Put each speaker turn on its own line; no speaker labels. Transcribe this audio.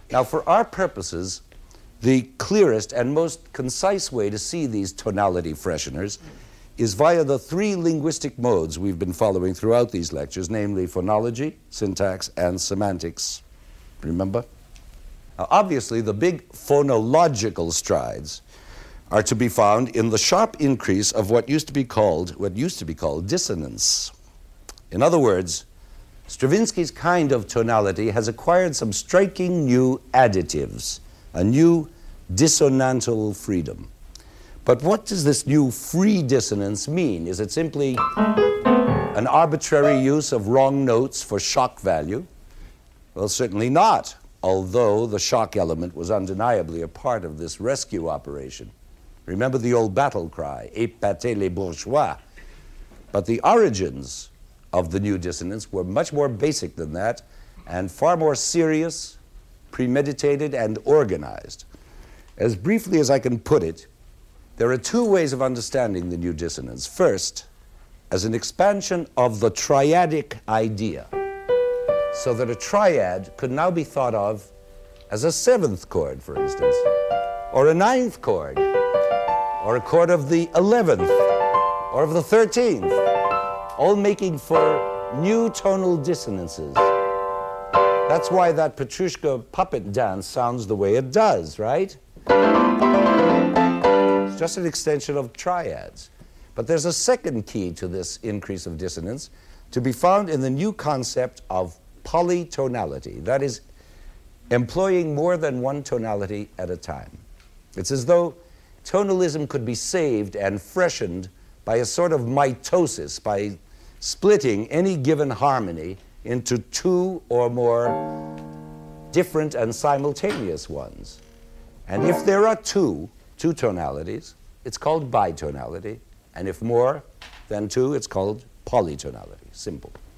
Now, for our purposes, the clearest and most concise way to see these tonality fresheners is via the three linguistic modes we've been following throughout these lectures, namely phonology, syntax, and semantics. Remember? Now, obviously, the big phonological strides are to be found in the sharp increase of what used to be called dissonance. In other words, Stravinsky's kind of tonality has acquired some striking new additives, a new dissonantal freedom. But what does this new free dissonance mean? Is it simply an arbitrary use of wrong notes for shock value? Well, certainly not, although the shock element was undeniably a part of this rescue operation. Remember the old battle cry, "Épatez les bourgeois." But the origins of the new dissonance were much more basic than that and far more serious, premeditated, and organized. As briefly as I can put it, there are two ways of understanding the new dissonance. First, as an expansion of the triadic idea, so that a triad could now be thought of as a seventh chord, for instance, or a ninth chord, or a chord of the 11th, or of the 13th, all making for new tonal dissonances. That's why that Petrushka puppet dance sounds the way it does, right? It's just an extension of triads. But there's a second key to this increase of dissonance to be found in the new concept of polytonality, that is, employing more than one tonality at a time. It's as though tonalism could be saved and freshened by a sort of mitosis, by splitting any given harmony into two or more different and simultaneous ones. And if there are two tonalities, it's called bitonality. And if more than two, it's called polytonality. Simple.